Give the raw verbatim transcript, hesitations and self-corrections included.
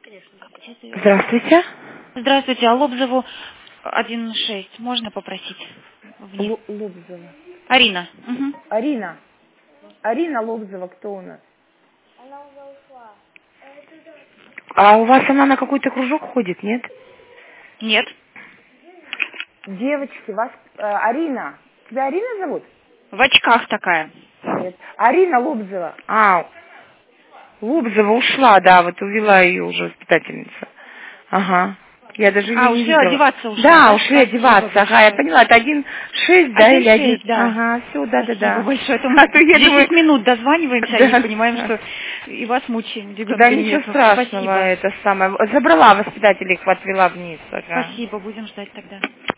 Здравствуйте. Здравствуйте, а Лобзову один шесть можно попросить? Вниз. Л- Лобзова. Арина. Мгм. Арина. Арина Лобзова, кто у нас? А у вас она на какой-то кружок ходит, нет? Нет. Девочки, вас... э, Арина. Тебя Арина зовут? В очках такая. Нет. Арина Лобзова. А, Лобзова ушла, да, вот увела ее уже воспитательница. Ага. Я даже ее А, не ушли видела. одеваться ушла, Да, да? ушли Спасибо одеваться. Ага, я большое. поняла, это один шесть, да, или один? один шесть, да. Ага, все, да, да, Спасибо да. большое. Это А то мы я думаю... десять минут дозваниваемся и Да, понимаем, да. что и вас мучаем, ребенка Да, ничего нет. страшного, Спасибо. это самое. Забрала воспитателей, их отвела вниз. Ага. Спасибо, будем ждать тогда.